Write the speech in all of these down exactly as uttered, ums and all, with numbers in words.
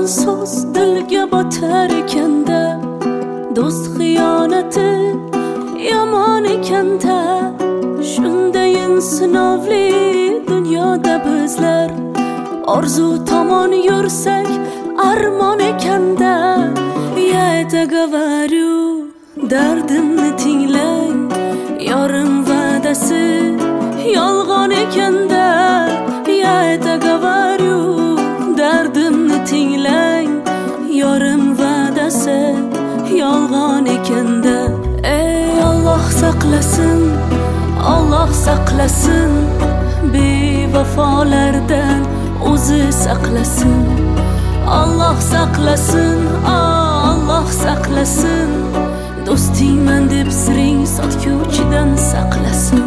so'z dilga botar ekanda, do'st xiyonati yomon ekanda. Shunday sinovli dunyoda bizlar orzu tomon yursak armon ekanda. Я это говорю, dardimni tinglang, yorim va'dasi yolg'on ekanda. Я это говорю, dardimni tinglang, yorim va'dasi yolg'on ekanda. Ey Alloh saqlasin, Alloh saqlasin, bevafolardan o'zi saqlasin. Alloh saqlasin, Alloh saqlasin, do'stingman deb siring sotguvchidan saqlasin.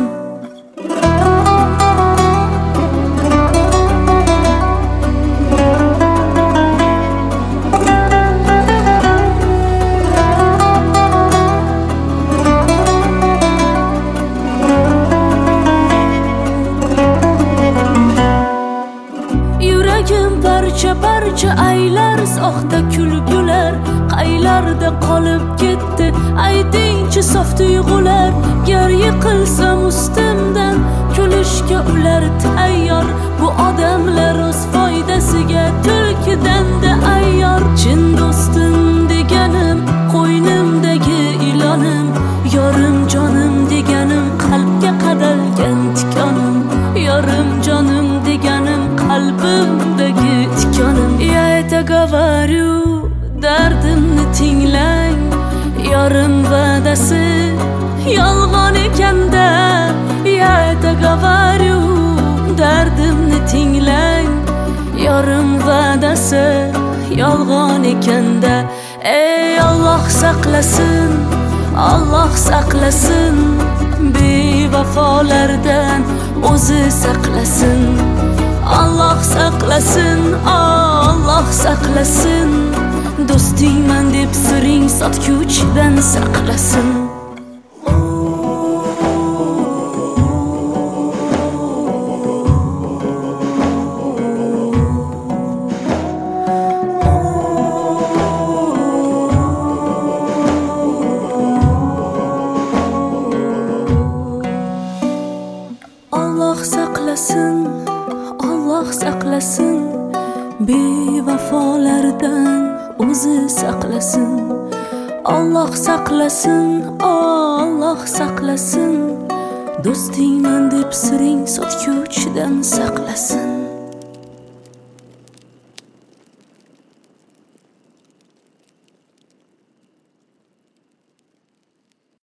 Parcha parcha aylar, soxta kulgular qaylarda qolib ketdi? Aytingchi sof tuyg'ular. Gar yiqilsam ustimdan kulishga ular tayyor. Bu odamlar o'z foydasiga tulkidan-da ayyor. Chin do'stim deganim qo'ynimdagi ilonim, yorim jonim deganim qalbga qadalgan tikonim, yorim jonim deganim qalbimdagi tikonim. Я это говорю, dardimni tinglang, yorim va'dasi yolg'on ekanda. Я это говорю, dardimni tinglang, yorim va'dasi yolg'on ekanda. Ey Alloh saqlasin, Alloh saqlasin, bevafolardan o'zi saqlasin. Alloh saqlasin, Alloh saqlasin, do'stingman deb siring sotguvchidan saqlasin. Alloh saqlasin, Alloh saqlasin, bevafolardan o'zi saqlasin. Alloh saqlasin, Alloh saqlasin, do'stingman deb siring sotguvchidan saqlasin.